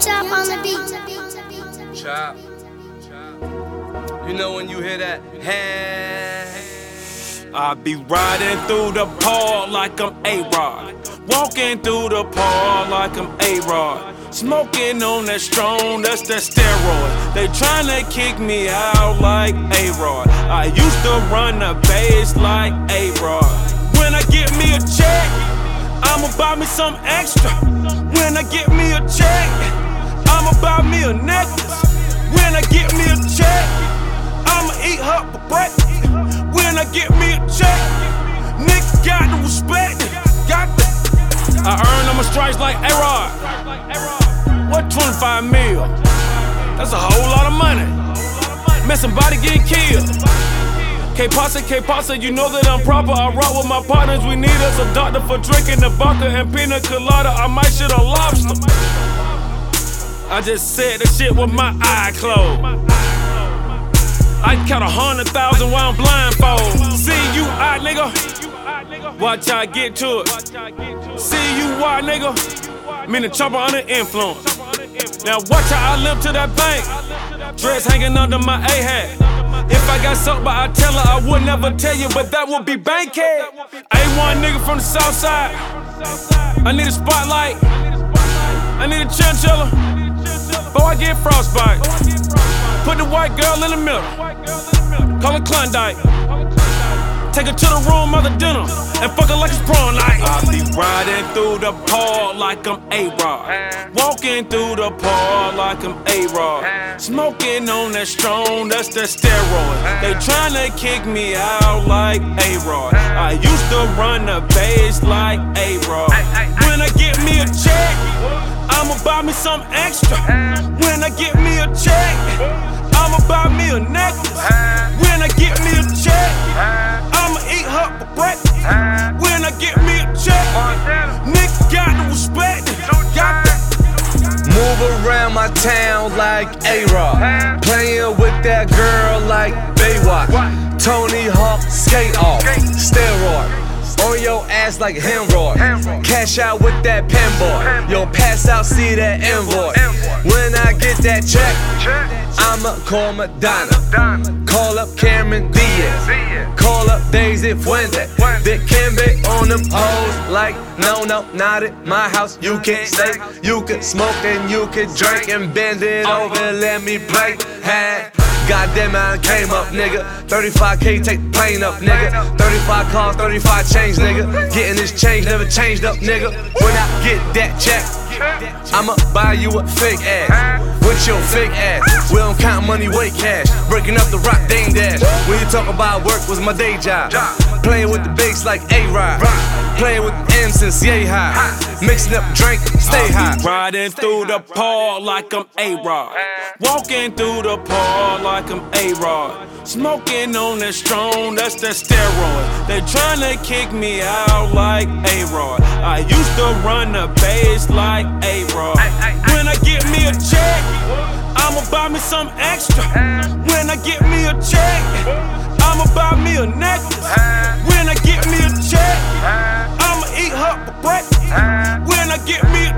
Chop on the beat. Chop. You know when you hear that hand. I be riding through the park like I'm A-Rod, walking through the park like I'm A-Rod, smoking on that strong, that's that steroid. They tryna kick me out like A-Rod. I used to run the base like A-Rod. When I get me a check, I'ma buy me some extra. When I get me a check, I'ma buy me a necklace. When I get me a check, I'ma eat her for breakfast. When I get me a check, nigga got to respect it. Got that. I earn on my stripes like A-Rod. What 25 mil? That's a whole lot of money. Man, somebody get killed. K-Pasa, you know that I'm proper. I rock with my partners, we need us a doctor for drinking the vodka and pina colada. I might shit a lobster. I just said the shit with my eye closed. I count 100,000 while I'm blindfold. See you out, nigga. Watch how I get to it. See you out, nigga. Mean the chopper under influence. Now watch how I limp to that bank. Dress hanging under my A-hat. If I got something, I tell her I would never tell you, but that would be bankhead. A1 nigga from the south side. I need a spotlight. I need a chinchilla. Before I get frostbite. Put the white girl in the middle. Call her Klondike. Take her to the room after dinner and fuck her like it's prom night. I be riding through the park like I'm A-Rod, walking through the park like I'm A-Rod, smoking on that strong, that's that steroid. They tryna kick me out like A-Rod. I used to run the base like A-Rod. When I get me a check, I'ma buy me some extra. When I get me a check, I'ma buy me a necklace. When I get me a check, I'ma eat her for breakfast. When I get me a check, nigga got to respect it. Got that. Move around my town like A-Rod, playing with that girl like Baywatch. Tony Hawk skate off, steroid. On your ass like hemorrhoid. Cash out with that pinboard. Yo, pass out, see that invoice. When I get that check, I'ma call Madonna. Call up Cameron Diaz. Call up Daisy Fuente. Dick Kimby on them hoes like no, not at my house. You can stay, you can smoke and you can drink and bend it over and let me play. Goddamn, I came up, nigga. 35K, take the plane up, nigga. 35 cars, 35 change, nigga. Getting this change never changed up, nigga. When I get that check, I'ma buy you a fake ass. With your fake ass, we don't count money, wait cash. Breaking up the rock, dang dash. When you talk about work, was my day job. Playing with the bass like A-Rod. Playing with the M since yay high. Mixing up drink, stay high. Riding through the park like I'm A-Rod, walking through the park like I'm A-Rod, smoking on that strong, that's that steroid. They tryna kick me out like A-Rod. I used to run the base like A-Rod. When I get me a check, I'ma buy me some extra. When I get me a check, I'ma buy me a necklace. When I get me a check, I'ma eat her for breakfast. When I get me a